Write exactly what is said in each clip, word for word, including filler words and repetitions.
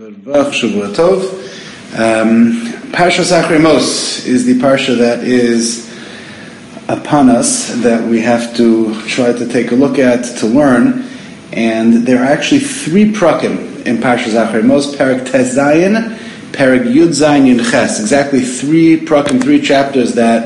Shavua Tov. Um, Parshas Acharei Mos is the parsha that is upon us that we have to try to take a look at, to learn. And there are actually three prakim in Parshas Acharei Mos: Perek Tes Zayin, Perek Yud Zayin, Yud Ches. Exactly three prakim, three chapters that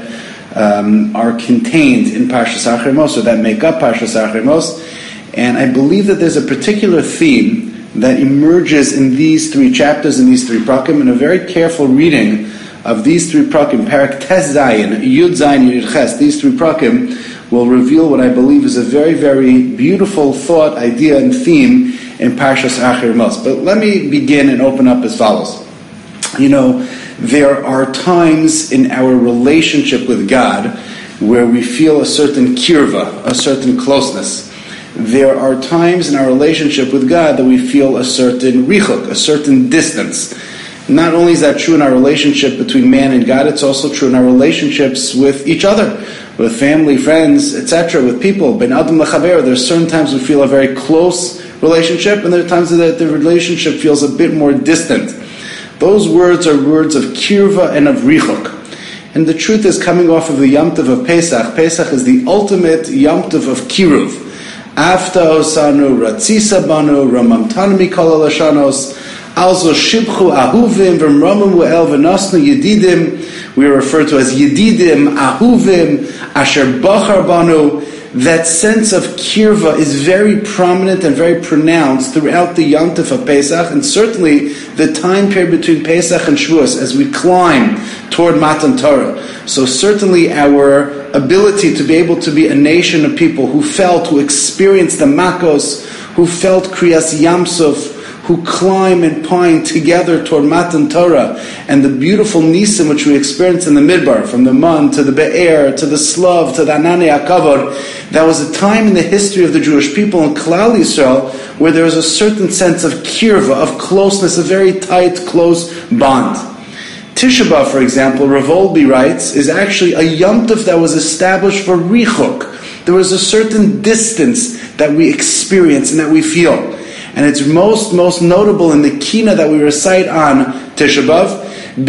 um, are contained in Parshas Acharei Mos, or that make up Parshas Acharei Mos. And I believe that there's a particular theme that emerges in these three chapters, in these three prakim, and a very careful reading of these three prakim, Perek Tes Zayin, Yud Zayin, Yud Ches, these three prakim will reveal what I believe is a very, very beautiful thought, idea, and theme in Parshas Acharei Mos. But let me begin and open up as follows. You know, there are times in our relationship with God where we feel a certain kirva, a certain closeness. There are times in our relationship with God that we feel a certain richuk, a certain distance. Not only is that true in our relationship between man and God, it's also true in our relationships with each other, with family, friends, et cetera, with people. Ben Adam Lechaver, there's certain times we feel a very close relationship, and there are times that the relationship feels a bit more distant. Those words are words of kirva and of richuk. And the truth is, coming off of the Yom Tov of Pesach, Pesach is the ultimate Yom Tov of kiruv. After Osanu, Ratzisa Banu, Ramamtanu Mikol Lashanos, Also Shibchu Ahuvim, V'mramu El V'nosnu Yedidim. We are referred to as Yedidim, Ahuvim, Asher Bachar Banu. That sense of kirva is very prominent and very pronounced throughout the Yom Tov of Pesach, and certainly the time period between Pesach and Shavuos as we climb toward Matan Torah. So certainly our ability to be able to be a nation of people who felt, who experienced the Makos, who felt Kriyas Yamsuf, who climb and pine together toward Matan Torah, and the beautiful Nisim which we experience in the Midbar, from the Man to the Be'er, to the Slav, to the Anani HaKavod. That was a time in the history of the Jewish people in Klal Yisrael where there was a certain sense of kirva, of closeness, a very tight, close bond. Tisha B'Av, for example, Rav Olby writes, is actually a Yom Tov that was established for Richuk. There was a certain distance that we experience and that we feel. And it's most, most notable in the Kina that we recite on Tisha B'Av,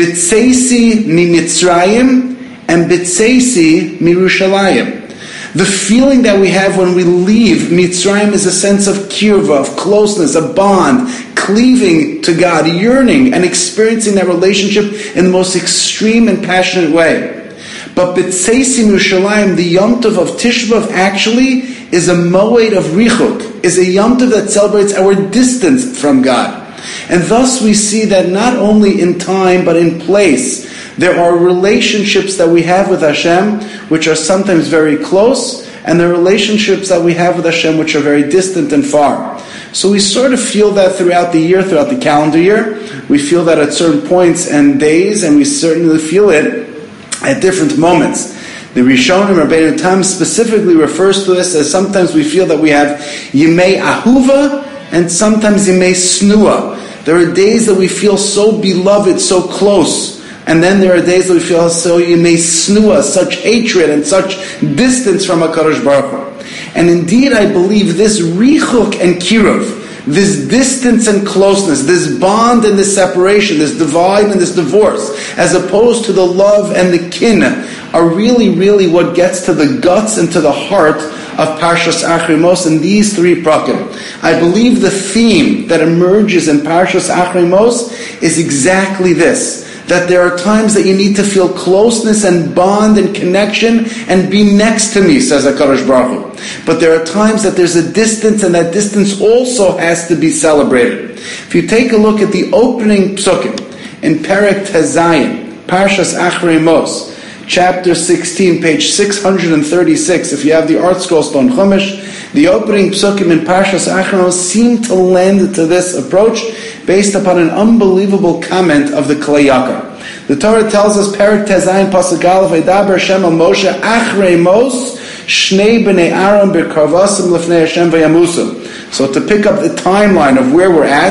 B'tseisi mi Mitzrayim and B'tseisi mi Yerushalayim. The feeling that we have when we leave Mitzrayim is a sense of kirva, of closeness, a bond, cleaving to God, yearning and experiencing that relationship in the most extreme and passionate way. But B'tseisi mi Yerushalayim, the Yom Tov of Tisha B'Av, actually is a moed of richuk, is a Yom Tov that celebrates our distance from God. And thus we see that not only in time but in place, there are relationships that we have with Hashem which are sometimes very close, and there are relationships that we have with Hashem which are very distant and far. So we sort of feel that throughout the year, throughout the calendar year. We feel that at certain points and days, and we certainly feel it at different moments. The Rishonim, Rabbeinu Tam specifically refers to this as sometimes we feel that we have Yimei Ahuva and sometimes Yimei Snua. There are days that we feel so beloved, so close, and then there are days that we feel so Yimei Snua, such hatred and such distance from HaKadosh Baruch Hu. And indeed I believe this Richuk and Kiruv, this distance and closeness, this bond and this separation, this divide and this divorce, as opposed to the love and the kin, are really, really what gets to the guts and to the heart of Parshas Acharei Mos in these three prakim. I believe the theme that emerges in Parshas Acharei Mos is exactly this, that there are times that you need to feel closeness and bond and connection and be next to me, says HaKadosh Baruch Hu. But there are times that there's a distance, and that distance also has to be celebrated. If you take a look at the opening psukim in Perek Tes Zayin, Parshas Acharei Mos, chapter sixteen, page six hundred thirty-six, if you have the Art Scroll Stone Chumash, the opening psukim in Parshas Acharei Mos seem to lend to this approach based upon an unbelievable comment of the Kli Yakar. The Torah tells us, Perek Tes Zayin, Pasuk Aleph, V'daber Hashem al Moshe Acharei Mos, Shnei b'nei Aaron b'karvasim lefnei Hashem v'yamusim. So to pick up the timeline of where we're at,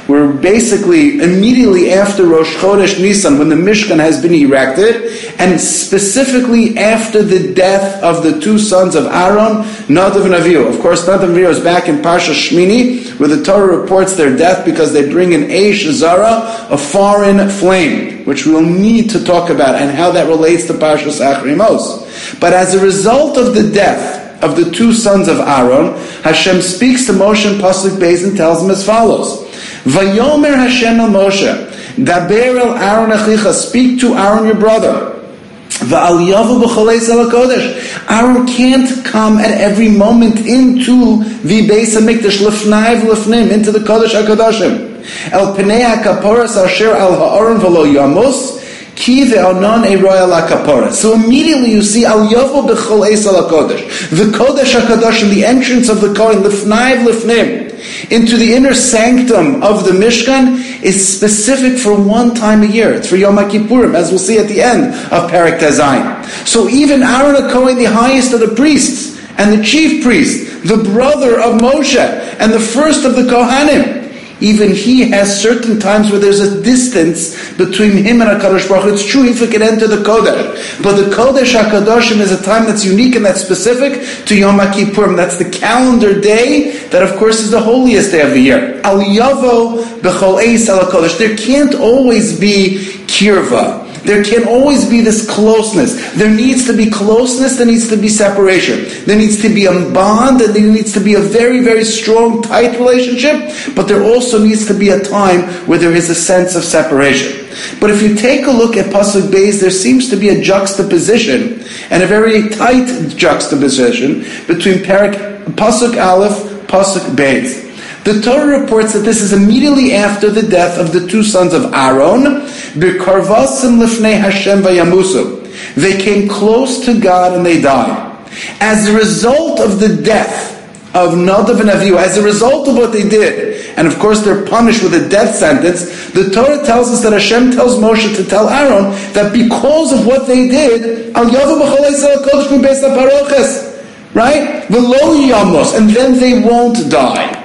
We're basically immediately after Rosh Chodesh Nisan, when the Mishkan has been erected, and specifically after the death of the two sons of Aaron, Nadav and Avihu. Of course, Nadav and Avihu is back in Parsha Shmini, where the Torah reports their death because they bring an Eish Zara, a foreign flame, which we'll need to talk about, and how that relates to Parshas Achrei Mos. But as a result of the death of the two sons of Aaron, Hashem speaks to Moshe in Pasuk Beis and tells him as follows: Vayomer Hashem el Moshe, Daber el Aaron achicha, speak to Aaron your brother. Va'al yavu b'cholei sel HaKodesh. Aaron can't come at every moment into the Beis HaMikdash, lefnai v'lefnim, into the Kodesh HaKadoshim. El penei HaKaporas asher al ha'aron v'lo yamos, ki ve'onon eroy al HaKapora. So immediately you see al yavu b'cholei sel HaKodesh, the Kodesh HaKadoshim, the entrance of the Kohen, lefnai v'lefnim, into the inner sanctum of the Mishkan, is specific for one time a year. It's for Yom HaKippurim, as we'll see at the end of Perek Tezayin. So even Aaron HaKohen, the highest of the priests, and the chief priest, the brother of Moshe, and the first of the Kohanim, even he has certain times where there's a distance between him and HaKadosh Baruch Hu. It's true if he can enter the Kodesh, but the Kodesh HaKadoshim is a time that's unique and that's specific to Yom HaKippurim. That's the calendar day that, of course, is the holiest day of the year. Al Yavo B'chol Eis Al HaKodesh. There can't always be kirva. There can always be this closeness. There needs to be closeness, there needs to be separation. There needs to be a bond, and there needs to be a very, very strong, tight relationship, but there also needs to be a time where there is a sense of separation. But if you take a look at Pasuk Beis, there seems to be a juxtaposition, and a very tight juxtaposition, between Perek, Pasuk Aleph, Pasuk Beis. The Torah reports that this is immediately after the death of the two sons of Aaron. B'karvasim lifnei Hashem vayamusu. They came close to God and they died. As a result of the death of Nadav and Avihu, as a result of what they did, and of course they're punished with a death sentence, the Torah tells us that Hashem tells Moshe to tell Aaron that because of what they did, al yavu b'cholei sel HaKodesh mibeis haparoches, right? V'lo yamos, and then they won't die.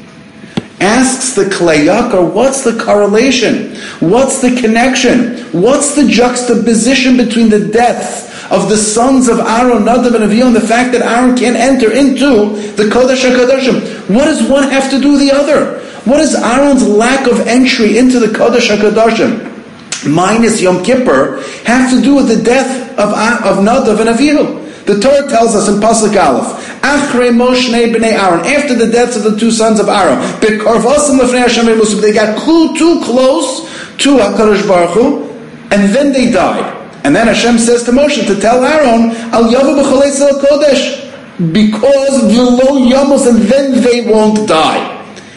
Asks the Klei Yakar, what's the correlation? What's the connection? What's the juxtaposition between the death of the sons of Aaron, Nadav and Avihu, and the fact that Aaron can't enter into the Kodesh HaKadoshim? What does one have to do with the other? What does Aaron's lack of entry into the Kodesh HaKadoshim, minus Yom Kippur, have to do with the death of, of Nadav and Avihu? The Torah tells us in Pasuk Aleph, Achrei Moshe b'nei Aaron, after the deaths of the two sons of Aaron, B'karvasim lefnei Hashem vayamusu, they got too close to HaKadosh Baruch Hu, and then they died. And then Hashem says to Moshe to tell Aaron, Al yavu b'cholei sel HaKodesh, because v'lo yamos, and then they won't die.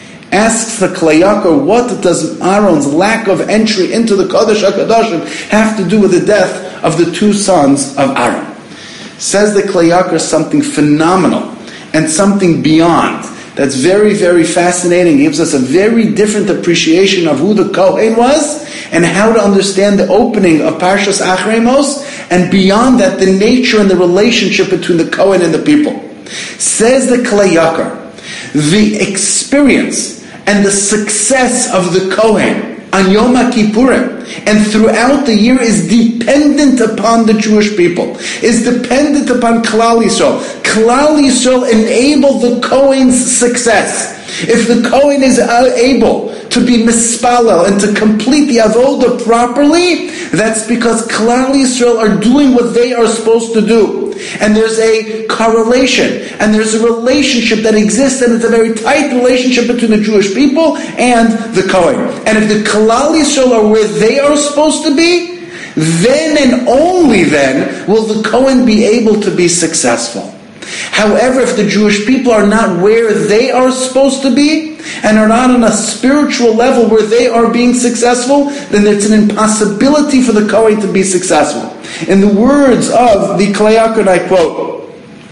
Asks the Klei Yakar, what does Aaron's lack of entry into the Kodesh HaKadoshim have to do with the death of the two sons of Aaron? Says the Klei Yakar something phenomenal and something beyond that's very, very fascinating. It gives us a very different appreciation of who the Kohen was and how to understand the opening of Parshas Achrei Mos, and beyond that, the nature and the relationship between the Kohen and the people. Says the Klei Yakar, the experience and the success of the Kohen on Yom HaKippurim and throughout the year is dependent upon the Jewish people, is dependent upon Klal Yisrael. Klal Yisrael enable the Kohen's success. If the Kohen is able to be mispalel and to complete the avodah properly, that's because Klal Yisrael are doing what they are supposed to do. And there's a correlation, and there's a relationship that exists, and it's a very tight relationship between the Jewish people and the Kohen. And if the Klal Yisrael are where they are supposed to be, then and only then will the Kohen be able to be successful. However, if the Jewish people are not where they are supposed to be, and are not on a spiritual level where they are being successful, then it's an impossibility for the Kohen to be successful. In the words of the Klei Yakar, I quote,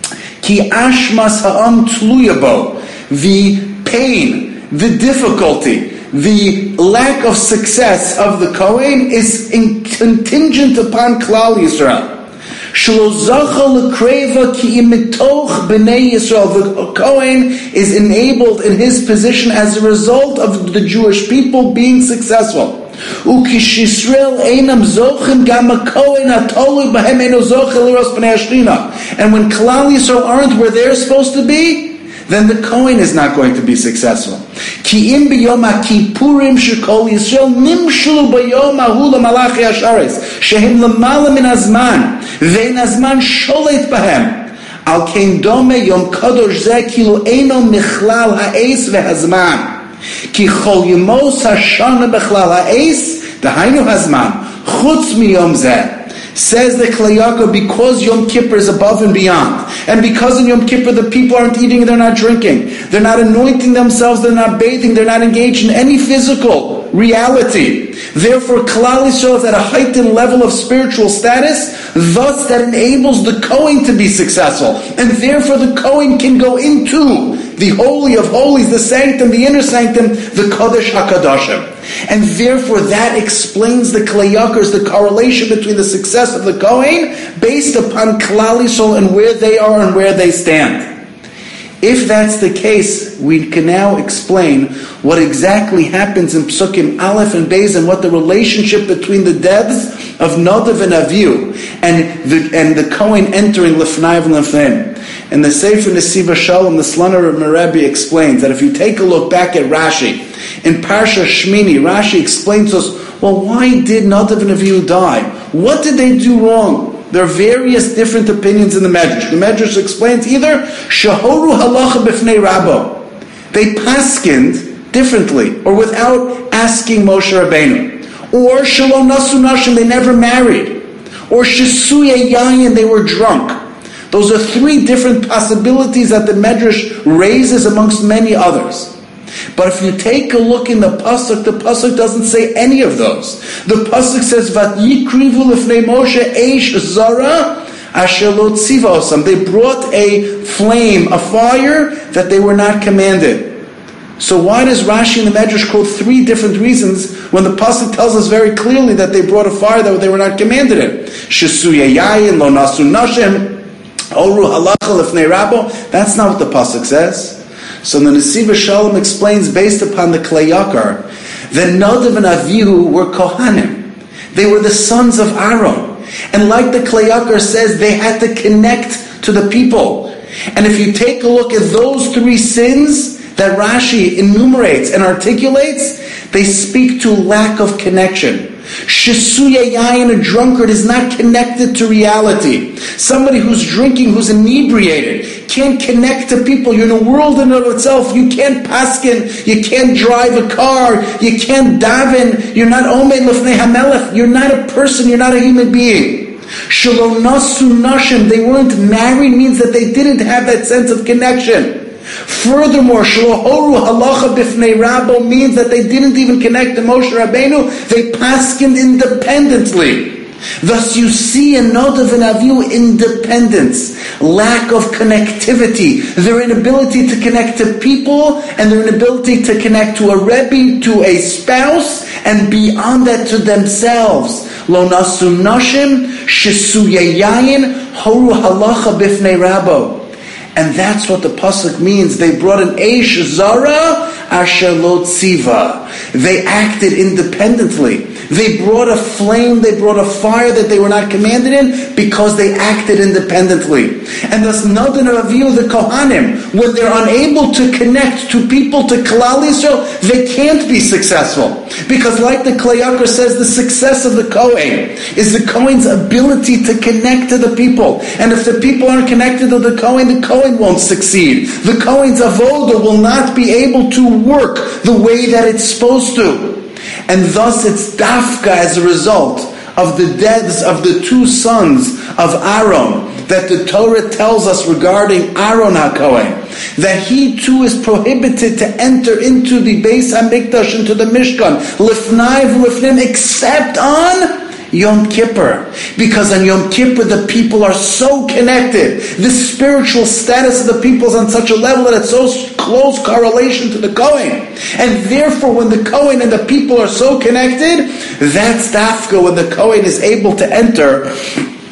Ki ashmas ha'am tluya bo, the pain, the difficulty, the lack of success of the Kohen is in, contingent upon Klal Yisrael. Shelo zacha l'kreva ki im mitoch b'nei Yisrael. The Kohen is enabled in his position as a result of the Jewish people being successful. Ukishisrael einam zochim gam hakohen hatolu b'hem eino zochel liros b'nei Ashkina. And when Klal Yisrael aren't where they're supposed to be, then the Kohen is not going to be successful. Ki im b'yom ha'kipurim shekol Yisrael nimshulu b'yom ha'hu l'malachi hasharetz shehem l'mala min hazman ve'in hazman sholet b'hem al kein dome yom kadosh zeh kilu eino michlal ha'es ve'hazman ki chol yemos hashana b'chlal ha'es dahainu hazman chutz miyom zeh. Says the Klei Yaakov, because Yom Kippur is above and beyond, and because in Yom Kippur the people aren't eating and they're not drinking, they're not anointing themselves, they're not bathing, they're not engaged in any physical reality. Therefore, Klal Yisrael is at a heightened level of spiritual status, thus that enables the Kohen to be successful. And therefore the Kohen can go into the Holy of Holies, the Sanctum, the Inner Sanctum, the Kodesh HaKadoshim. And therefore that explains the Klei Yaakov, the correlation between the success of the Kohen based upon Klal Yisrael and where they are and where they stand. If that's the case, we can now explain what exactly happens in Psukim Aleph and Beis and what the relationship between the deaths of Nadav and Avihu and the, and the Kohen entering Lefnai and Lefnim. And the Sefer Nesiva Shalom, the Slunner of Merebi, explains that if you take a look back at Rashi, in Parsha Shmini, Rashi explains to us, well, why did Nadav and Avihu die? What did they do wrong? There are various different opinions in the Medrash. The Medrash explains either Shahoru halacha b'fnei Rabbo, they paskined differently or without asking Moshe Rabbeinu, or Shelo nasu nashim, they never married, or Shisuye yayin, they were drunk. Those are three different possibilities that the Medrash raises amongst many others. But if you take a look in the pasuk, the pasuk doesn't say any of those. The pasuk says, "Vat yikrivu lefnei Moshe eish zara asher lo tziva osam." They brought a flame, a fire that they were not commanded. So why does Rashi and the Medrash quote three different reasons when the pasuk tells us very clearly that they brought a fire that they were not commanded in? Shesuye yayin lo nasu nashim oru halacha lefnei Rabbo. That's not what the pasuk says. So the Nesiva Shalom explains, based upon the Klei Yaakov, that Nadav and Avihu were Kohanim. They were the sons of Aaron. And like the Klei Yaakov says, they had to connect to the people. And if you take a look at those three sins that Rashi enumerates and articulates, they speak to lack of connection. Shisuye yayin, a drunkard, is not connected to reality. Somebody who's drinking, who's inebriated, can't connect to people. You're in a world in and of itself. You can't paskin, you can't drive a car, you can't daven, you're not omed lefnei hamelech, you're not a person, you're not a human being. Shelo nasu nashim, they weren't married, means that they didn't have that sense of connection. Furthermore, Shlohoru halacha b'fnei Rabbo means that they didn't even connect to Moshe Rabbeinu, they paskined independently. Thus you see in Nadav and Avihu independence, lack of connectivity, their inability to connect to people, and their inability to connect to a Rebbe, to a spouse, and beyond that to themselves. Lo nasu nashim, shesuye yayin, horu halacha b'fnei Rabbo. And that's what the pasuk means. They brought an eish zara asher lo tziva. They acted independently. They brought a flame, they brought a fire that they were not commanded in because they acted independently. And thus Nadav and Avihu, the Kohanim, when they're unable to connect to people, to Klal Yisrael, they can't be successful. Because like the Klei Yaakov says, the success of the Kohen is the Kohen's ability to connect to the people. And if the people aren't connected to the Kohen, the Kohen won't succeed. The Kohen's avodah will not be able to work the way that it's supposed to. And thus it's dafka as a result of the deaths of the two sons of Aaron that the Torah tells us regarding Aaron HaKohen, that he too is prohibited to enter into the Beis HaMikdash, into the Mishkan, lifnai v'lifnim, except on Yom Kippur. Because on Yom Kippur the people are so connected. The spiritual status of the people is on such a level that it's so close correlation to the Kohen. And therefore when the Kohen and the people are so connected, that's dafka when the Kohen is able to enter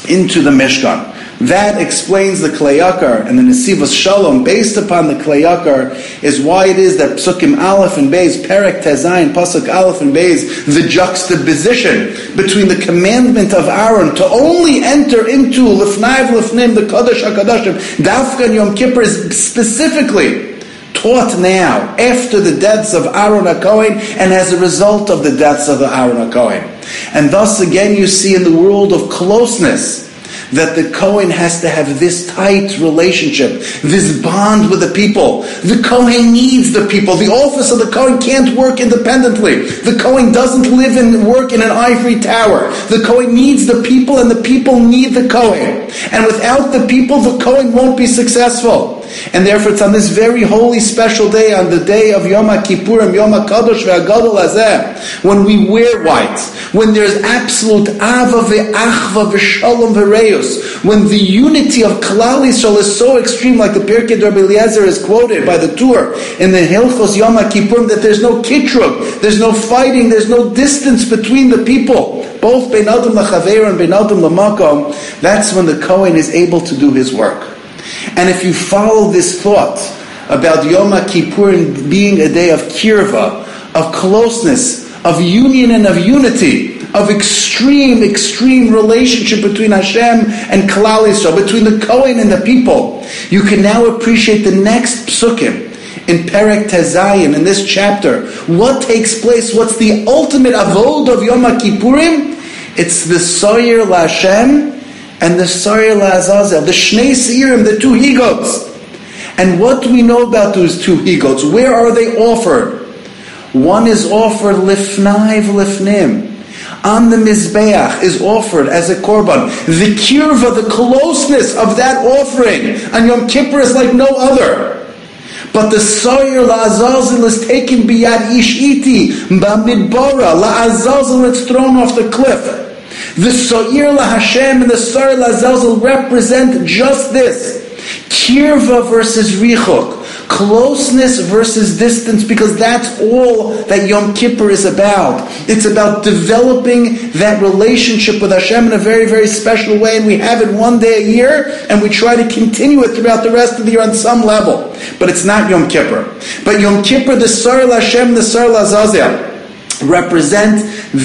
into the Mishkan. That explains the Klei Yakar and the Nesivos Shalom. Based upon the Klei Yakar is why it is that Psukim Aleph and Beis, Perek Tezayin, Pasuk Aleph and Beis, the juxtaposition between the commandment of Aaron to only enter into Lifnai Lifnim, the Kodesh HaKadoshim, Dafka and Yom Kippur is specifically taught now after the deaths of Aaron HaKohen and as a result of the deaths of the Aaron HaKohen. And thus again you see in the world of closeness that the Kohen has to have this tight relationship, this bond with the people. The Kohen needs the people. The office of the Kohen can't work independently. The Kohen doesn't live and work in an ivory tower. The Kohen needs the people and the people need the Kohen. And without the people, the Kohen won't be successful. And therefore it's on this very holy special day, on the day of Yom HaKippurim, Yom HaKadosh ve'Hagadol Hazeh, when we wear white, when there's absolute Ava ve'Achva ve'Shalom ve'Reus, when the unity of Klal Yisrael is so extreme, like the Pirkei Rabbi Eliezer is quoted by the Tur in the Hilchos Yom HaKippurim, that there's no kitrug, there's no fighting, there's no distance between the people, both Bein Adam l'Chaver and Bein Adam l'Makom. That's when the Kohen is able to do his work. And if you follow this thought about Yom HaKippurim being a day of kirva, of closeness, of union and of unity, of extreme, extreme relationship between Hashem and Klal Yisrael, between the Kohen and the people, you can now appreciate the next psukim in Perek Tezayin, in this chapter. What takes place? What's the ultimate avod of Yom HaKippurim? It's the Soyer LaHashem and the Soyer LaAzazel, the Shnei Seirim, the two he-goats. And what do we know about those two he-goats? Where are they offered? One is offered Lifnai V'Lifnim. On the Mizbeach is offered as a korban. The kirva, the closeness of that offering on Yom Kippur is like no other. But the Soyer LaAzazel is taken biyad ish iti, b'midbara, LaAzazel, it's thrown off the cliff. The Soyer LaHashem and the Soyer LaAzazel represent just this. Kirva versus Richuk. Closeness versus distance, because that's all that Yom Kippur is about. It's about developing that relationship with Hashem in a very, very special way, and we have it one day a year, and we try to continue it throughout the rest of the year on some level. But it's not Yom Kippur. But Yom Kippur, the Soyer LaHashem and the Soyer LaAzazel represent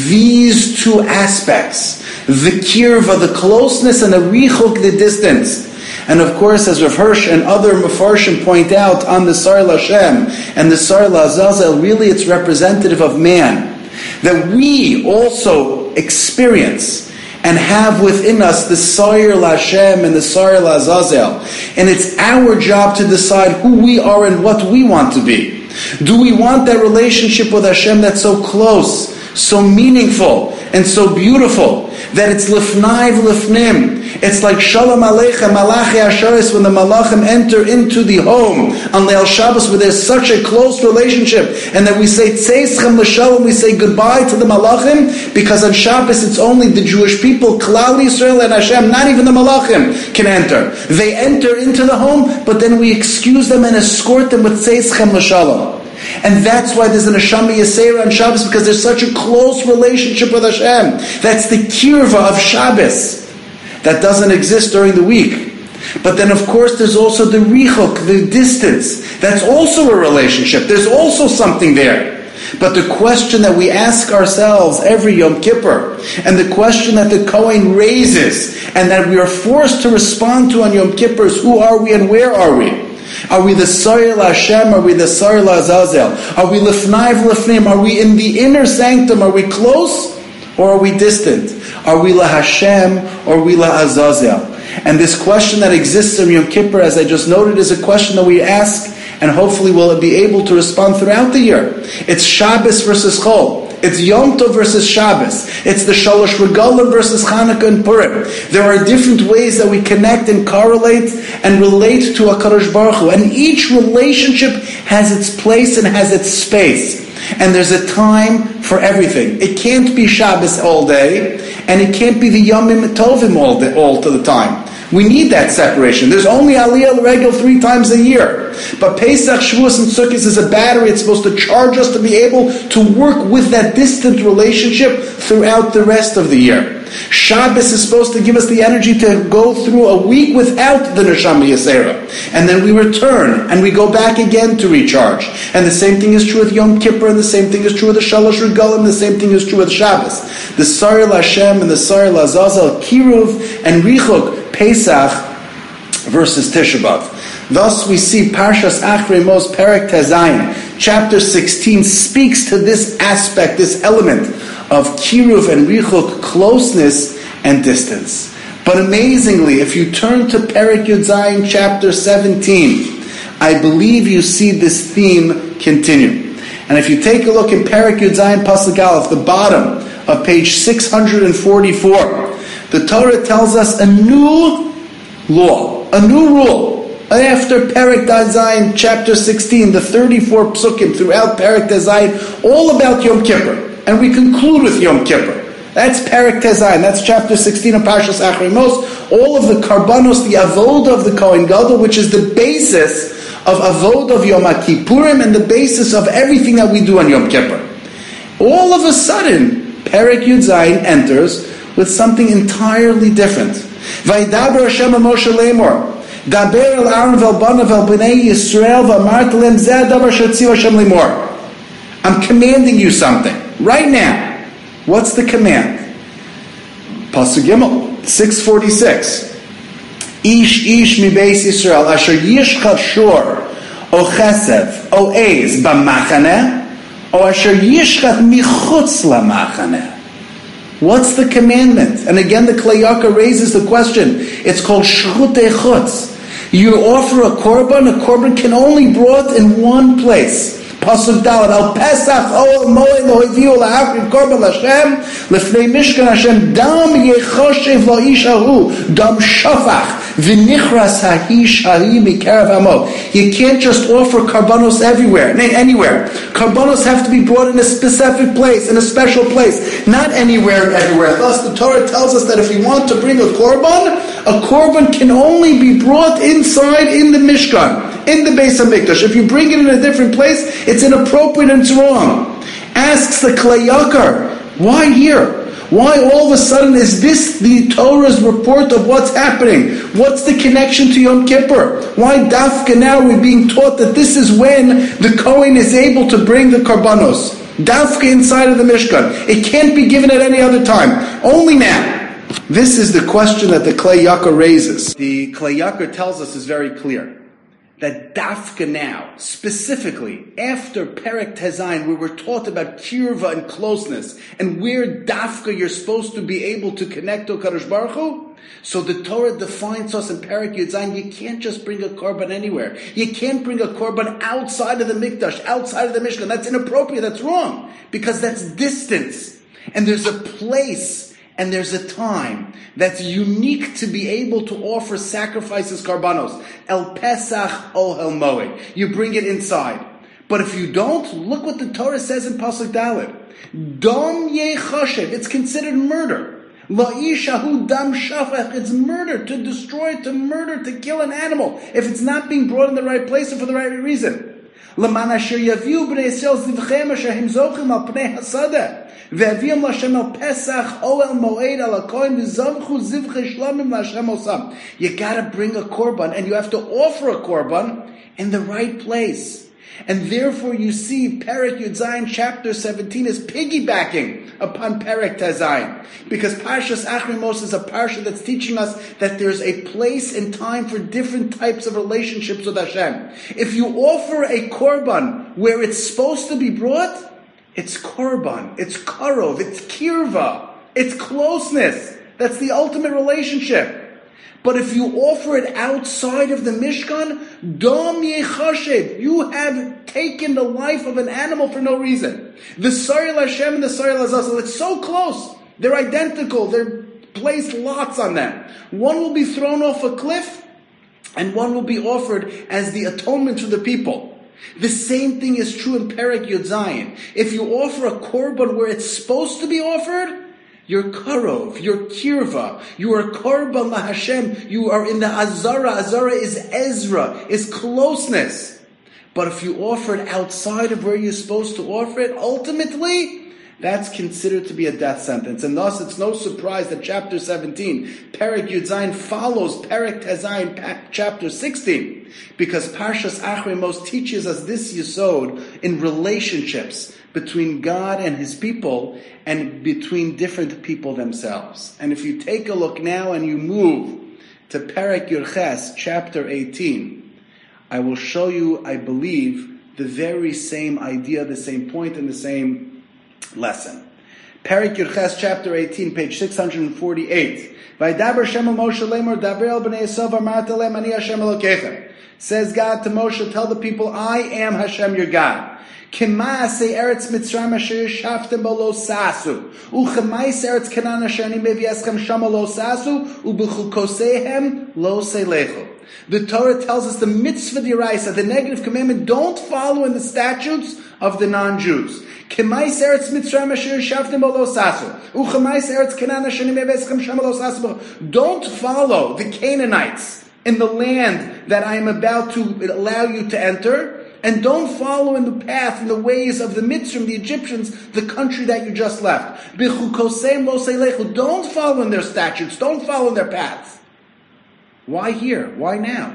these two aspects. The kirva, the closeness, and the richuk, the distance. And of course, as Rav Hirsch and other Mefarshim point out on the Soyer LaHashem and the Soyer LaAzazel, really it's representative of man. That we also experience and have within us the Soyer LaHashem and the Soyer LaAzazel. And it's our job to decide who we are and what we want to be. Do we want that relationship with Hashem that's so close, so meaningful, and so beautiful, that it's lifnai v'lifnim? It's like Shalom Aleichem, Malachi Asheris, when the Malachim enter into the home on Leil Shabbos, where there's such a close relationship, and that we say Tzeischem l'Shalom, we say goodbye to the Malachim, because on Shabbos it's only the Jewish people, Klal Yisrael and Hashem, not even the Malachim can enter. They enter into the home, but then we excuse them and escort them with Tzeischem l'Shalom. And that's why there's an Neshama Yisera on Shabbos, because there's such a close relationship with Hashem. That's the kirva of Shabbos. That doesn't exist during the week. But then of course there's also the richuk, the distance. That's also a relationship. There's also something there. But the question that we ask ourselves every Yom Kippur, and the question that the Kohen raises, and that we are forced to respond to on Yom Kippur is, who are we and where are we? Are we the Soyer LaHashem? Are we the Soyer LaAzazel? Are we Lifnai V'Lifnim? Are we in the inner sanctum? Are we close or are we distant? Are we LaHashem or are we LaAzazel? And this question that exists in Yom Kippur, as I just noted, is a question that we ask, and hopefully we'll be able to respond throughout the year. It's Shabbos versus Chol. It's Yom Tov versus Shabbos. It's the Shalosh Regalim versus Chanukah and Purim. There are different ways that we connect and correlate and relate to HaKadosh Baruch Hu. And each relationship has its place and has its space. And there's a time for everything. It can't be Shabbos all day, and it can't be the Yomim Tovim all, day, all to the time. We need that separation. There's only Aliyah Regel three times a year. But Pesach, Shavuos, and Sukkot is a battery. It's supposed to charge us to be able to work with that distant relationship throughout the rest of the year. Shabbos is supposed to give us the energy to go through a week without the Neshama Yisera. And then we return, and we go back again to recharge. And the same thing is true with Yom Kippur, and the same thing is true with the Shalosh Regalim, and the same thing is true with Shabbos. The Sar Hashem and the Sar Azazel, Kiruv and Richuk, Pesach versus Tisha B'Av. Thus we see Parshas Achrei Mos, Perek Tezayin, chapter sixteen, speaks to this aspect, this element of Kiruv and Richuk, closeness and distance. But amazingly, if you turn to Perek Yud Zayin, chapter seventeen, I believe you see this theme continue. And if you take a look in Perek Yud Zayin, Pasuk Aleph, the bottom of page six hundred forty-four, the Torah tells us a new law, a new rule. After Perek Zayin, chapter sixteen, the thirty-four psukim throughout Perek Zayin, all about Yom Kippur. And we conclude with Yom Kippur. That's Perek Zayin. That's chapter sixteen of Parshas Achrei Mos. All of the karbanos, the avoda of the Kohen Gadol, which is the basis of avoda of Yom Kippurim and the basis of everything that we do on Yom Kippur. All of a sudden, Perek Yud Zayin enters with something entirely different. Vaydaber Hashem Moshe Lemor. Daber el Aaron vel Banav vel Bnei Yisrael v'amart lem zeh davar shetziv Hashem Lemor. I'm commanding you something right now. What's the command? Pasuk Gimel six forty-six. Ish ish mi beis Yisrael asher yishchat shor o chesed o eiz b'machane o asher yishchat michutz lamachane. What's the commandment? And again, the Klei Yakar raises the question. It's called Shchutei Chutz. You offer a korban. A korban can only be brought in one place. Pasuk Dalet Al Pesach Ol Moed Lo Hiviu La'akriv Korban L'Hashem Lefnei Mishkan Hashem Dam Yechoshev La'ish Hahu Dam Shafach V'Nichras Ha'ish Ha'i Mikerav Hamo. You can't just offer karbanos everywhere, anywhere. Karbanos have to be brought in a specific place, in a special place, not anywhere, everywhere. Thus, the Torah tells us that if you want to bring a korban, a korban can only be brought inside in the Mishkan, in the Beis HaMikdash. If you bring it in a different place, it's inappropriate and it's wrong. Asks the Klei Yakar, why here? Why all of a sudden is this the Torah's report of what's happening? What's the connection to Yom Kippur? Why dafka now we're being taught that this is when the Kohen is able to bring the karbanos? Dafka inside of the Mishkan. It can't be given at any other time. Only now. This is the question that the Klei Yakar raises. The Klei Yakar tells us is very clear. That dafka now, specifically after Perek Tezayin, where we're taught about kirva and closeness, and where dafka you're supposed to be able to connect to Kadosh Baruch Hu, so the Torah defines us in Perek Yud Zayin, you can't just bring a korban anywhere. You can't bring a korban outside of the Mikdash, outside of the Mishkan. That's inappropriate, that's wrong, because that's distance. And there's a place and there's a time that's unique to be able to offer sacrifices, karbanos. El Pesach Ohel Moed. You bring it inside. But if you don't, look what the Torah says in Pasuk Dalet. Dam Yechoshev. It's considered murder. La'ishahu dam shafach. It's murder, to destroy, to murder, to kill an animal, if it's not being brought in the right place and for the right reason. L'man asher yaviu b'nei Yisrael zivchem asher him zochim al pnei hasadeh. Ve'aviam l'Hashem al Pesach o el Moed al Kohen v'zavchu zivchei shlamim l'Hashem osam. You gotta bring a korban, and you have to offer a korban in the right place. And therefore you see Perek Yud Zayin chapter seventeen is piggybacking upon Perek Tezayin. Because Parshas Achrei Mos is a parsha that's teaching us that there's a place and time for different types of relationships with Hashem. If you offer a korban where it's supposed to be brought, it's korban, it's karov, it's kirva, it's closeness. That's the ultimate relationship. But if you offer it outside of the Mishkan, dam yechashed, you have taken the life of an animal for no reason. The Sar Hashem and the Sar Azazel, it's so close. They're identical. They're placed lots on them. One will be thrown off a cliff, and one will be offered as the atonement for the people. The same thing is true in Perek Yud Zayin. If you offer a korban where it's supposed to be offered, You're karov, you're kirva, you are korban laHashem, you are in the azara. Azara is Ezra, is closeness. But if you offer it outside of where you're supposed to offer it, ultimately, that's considered to be a death sentence. And thus, it's no surprise that chapter seventeen, Perek Yud Zayin, follows Perek Tezayin, chapter sixteen. Because Parshas Achrei Mos teaches us this yesod in relationships between God and His people and between different people themselves. And if you take a look now and you move to Perek Yud Ches, chapter eighteen, I will show you, I believe, the very same idea, the same point, and the same lesson. Perek Yud Ches, chapter eighteen, page six hundred forty-eight. Vaydaber Shem Moshe lemor daber el bnei Yisrael v'amarta lehem ani Hashem Elokechem. Says God to Moshe, tell the people, I am Hashem your God. K'maasei eretz Mitzrayim asher yishaftem bo lo sasu, u'chemais eretz Canaan asher ani mevi eschem shama lo sasu, u'b'chukosehem lo seilechu. The Torah tells us the mitzvah d'oraisa, the negative commandment, don't follow in the statutes of the non-Jews. K'mais eretz Mitzrayim asher yishaftem bo lo sasu, u'chemais eretz Canaan asher ani mevi eschem shama lo sasu. Don't follow the Canaanites in the land that I am about to allow you to enter, and don't follow in the path, in the ways of the Mitzrim, the Egyptians, the country that you just left. Don't follow in their statutes, don't follow in their paths. Why here? Why now?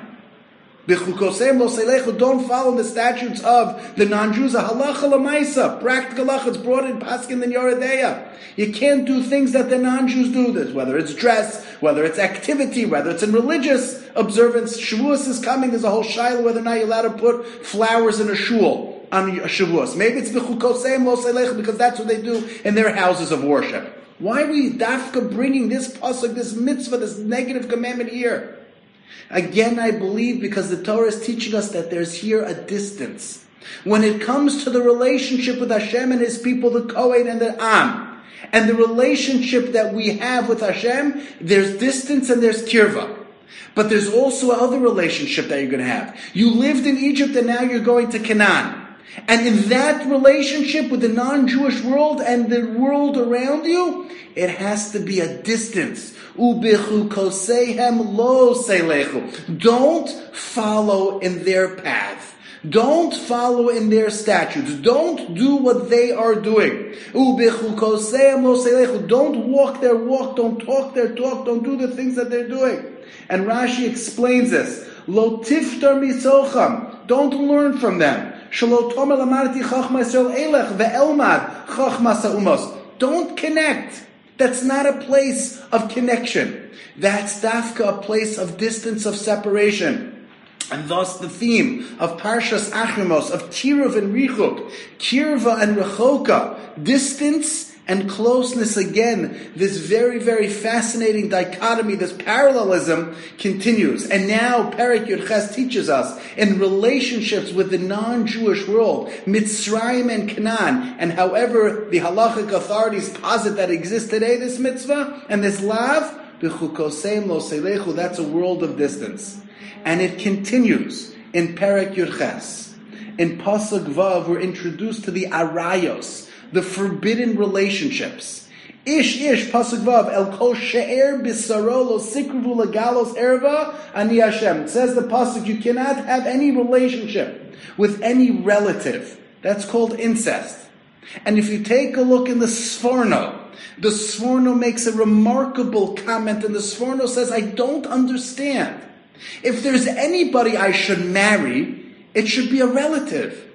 Don't follow the statutes of the non-Jews. Halacha l'maisa, practical halacha, it's brought in Paskin and Yoredeya. You can't do things that the non-Jews do, this, whether it's dress, whether it's activity, whether it's in religious observance. Shavuos is coming, there's a whole shaila whether or not you're allowed to put flowers in a shul on Shavuos. Maybe it's b'chukoseim lo seilech, because that's what they do in their houses of worship. Why are we dafka bringing this pasuk, this mitzvah, this negative commandment here? Again, I believe because the Torah is teaching us that there's here a distance. When it comes to the relationship with Hashem and His people, the Kohen and the Am, and the relationship that we have with Hashem, there's distance and there's kirva. But there's also another relationship that you're going to have. You lived in Egypt and now you're going to Canaan. And in that relationship with the non-Jewish world and the world around you, it has to be a distance. Don't follow in their path. Don't follow in their statutes. Don't do what they are doing. Don't walk their walk. Don't talk their talk. Don't do the things that they're doing. And Rashi explains this. Lo tiftar misocham. Don't learn from them. Don't connect. That's not a place of connection. That's dafka, a place of distance, of separation. And thus the theme of Parshas Achrei Mos, of Kiruv and Richuk, Kirva and Rechoka, distance and closeness, again, this very, very fascinating dichotomy, this parallelism continues. And now Perek Yud Ches teaches us in relationships with the non-Jewish world, Mitzrayim and Canaan, and however the halachic authorities posit that exists today, this mitzvah and this lav, b'chukoseim lo seilechu, that's a world of distance. And it continues in Perek Yud Ches. In Pasuk Vav, we're introduced to the arayos, the forbidden relationships. Ish ish pasuk vav el kol she'er bisaro lo sikruvu legalos erva ani Hashem. It says the pasuk, you cannot have any relationship with any relative. That's called incest. And if you take a look in the Sforno, the Sforno makes a remarkable comment, and the Sforno says, I don't understand. If there's anybody I should marry, it should be a relative.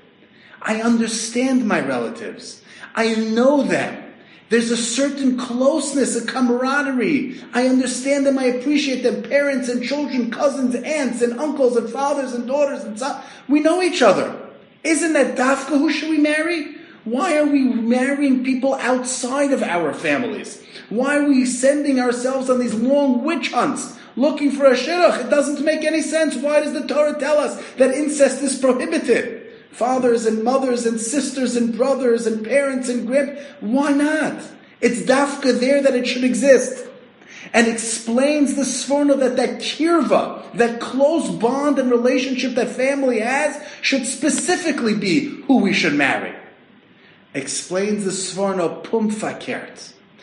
I understand my relatives. I know them. There's a certain closeness, a camaraderie. I understand them, I appreciate them. Parents and children, cousins, aunts and uncles and fathers and daughters and sons. We know each other. Isn't that dafka? Who should we marry? Why are we marrying people outside of our families? Why are we sending ourselves on these long witch hunts, looking for a shidduch? It doesn't make any sense. Why does the Torah tell us that incest is prohibited? Fathers and mothers and sisters and brothers and parents and grand. Why not? It's dafka there that it should exist. And explains the Sforno that that kirva, that close bond and relationship that family has, should specifically be who we should marry. Explains the Sforno pum fakert.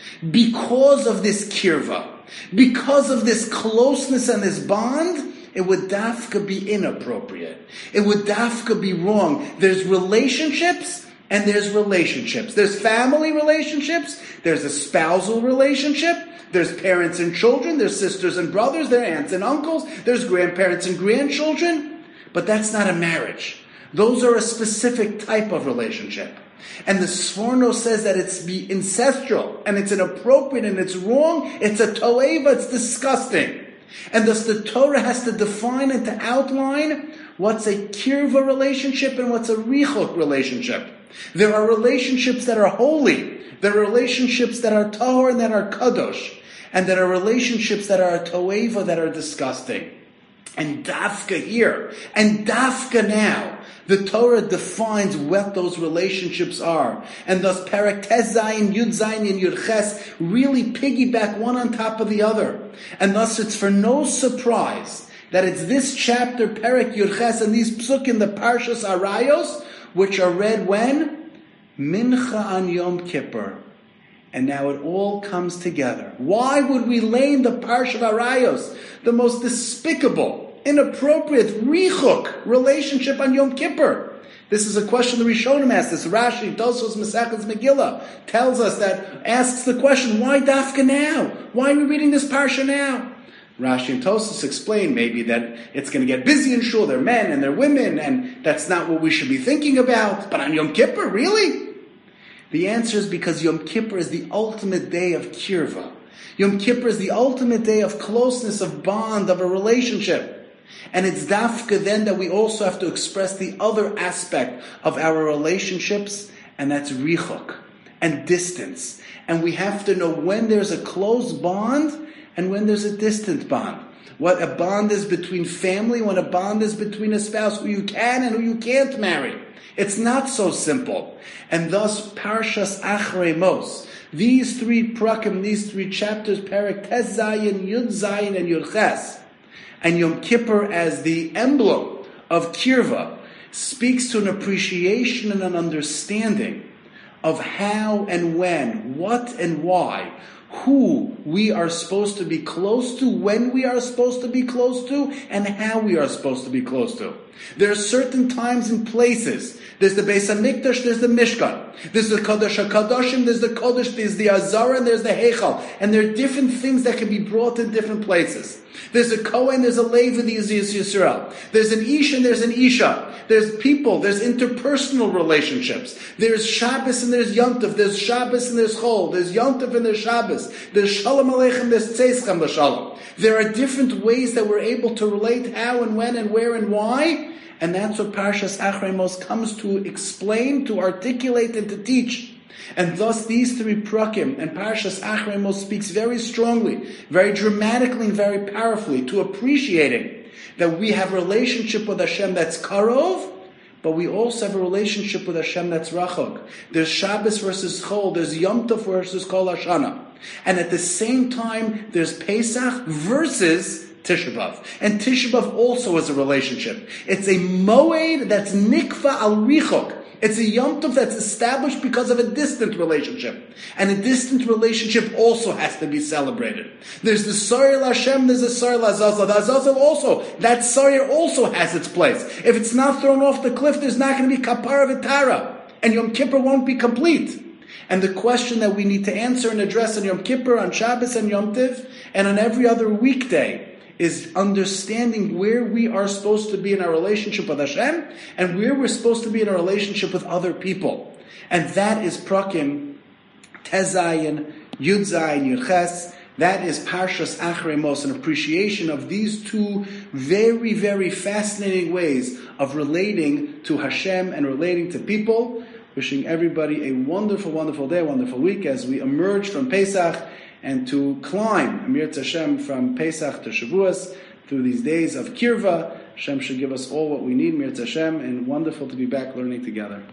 because of this kirva, because of this closeness and this bond, it would dafka be inappropriate. It would dafka be wrong. There's relationships and there's relationships. There's family relationships, there's a spousal relationship, there's parents and children, there's sisters and brothers, there's aunts and uncles, there's grandparents and grandchildren, but that's not a marriage. Those are a specific type of relationship. And the Sforno says that it's be ancestral, and it's inappropriate, and it's wrong, it's a toeva, it's disgusting. And thus the Torah has to define and to outline what's a kirva relationship and what's a richok relationship. There are relationships that are holy, there are relationships that are tahor and that are kadosh, and there are relationships that are toeva, that are disgusting. And dafka here, and dafka now, the Torah defines what those relationships are. And thus Perek Tes Zayin, Yud Zayin, and Yud Ches really piggyback one on top of the other. And thus it's for no surprise that it's this chapter, Perek Yud Ches, and these psuk in the Parshas Arayos, which are read when? Mincha on Yom Kippur. And now it all comes together. Why would we lay in the Parsha of Arayos, the most despicable, inappropriate, richuk relationship on Yom Kippur? This is a question the Rishonim asked. This Rashi, Tosos, Mesechus, Megillah tells us that, asks the question, why dafka now? Why are we reading this Parsha now? Rashi and Tosos explain maybe that it's going to get busy in Shul, they're men and they're women, and that's not what we should be thinking about. But on Yom Kippur, really? The answer is because Yom Kippur is the ultimate day of kirva. Yom Kippur is the ultimate day of closeness, of bond, of a relationship. And it's dafka then that we also have to express the other aspect of our relationships, and that's richok, and distance. And we have to know when there's a close bond and when there's a distant bond. What a bond is between family, when a bond is between a spouse who you can and who you can't marry. It's not so simple. And thus, Parshas Achrei Mos, these three prakim, these three chapters, Perek Tes Zayin, Yud Zayin, and Yud Ches, and Yom Kippur as the emblem of kirva, speaks to an appreciation and an understanding of how and when, what and why, who we are supposed to be close to, when we are supposed to be close to, and how we are supposed to be close to. There are certain times and places. There's the Beis HaMikdash, there's the Mishkan. There's the Kodesh HaKadoshim, there's the Kodesh, there's the Azara, and there's the Heichal. And there are different things that can be brought in different places. There's a Kohen, there's a Levi, there's Yisrael. There's an Ish and there's an Isha. There's people, there's interpersonal relationships. There's Shabbos and there's Yom Tov. There's Shabbos and there's Chol. There's Yom Tov and there's Shabbos. There's Shalom Aleichem, there's Tzeischem L'Shalom. There are different ways that we're able to relate how and when and where and why. And that's what Parshas Achrei Mos comes to explain, to articulate, and to teach. And thus these three prakim, and Parshas Achrei Mos speaks very strongly, very dramatically, and very powerfully to appreciating that we have a relationship with Hashem that's karov, but we also have a relationship with Hashem that's rachok. There's Shabbos versus Chol, there's Yom Tov versus Kol Hashana. And at the same time, there's Pesach versus Tisha B'Av. And Tisha B'Av also is a relationship. It's a moed that's nikva al richok. It's a Yom Tov that's established because of a distant relationship. And a distant relationship also has to be celebrated. There's the Saril Hashem, there's the Saril Azazel. The Azazel also, that Saril also has its place. If it's not thrown off the cliff, there's not going to be Kapara V'Tara. And Yom Kippur won't be complete. And the question that we need to answer and address on Yom Kippur, on Shabbos and Yom Tov, and on every other weekday, is understanding where we are supposed to be in our relationship with Hashem and where we're supposed to be in our relationship with other people. And that is Prakim, Tes Zayin, Yud Zayin, Yud Ches. That is Parshas Achrei Mos, an appreciation of these two very, very fascinating ways of relating to Hashem and relating to people. Wishing everybody a wonderful, wonderful day, a wonderful week as we emerge from Pesach and to climb, Amir Hashem, from Pesach to Shavuos through these days of Kirva. Hashem should give us all what we need, Mir Hashem, and wonderful to be back learning together.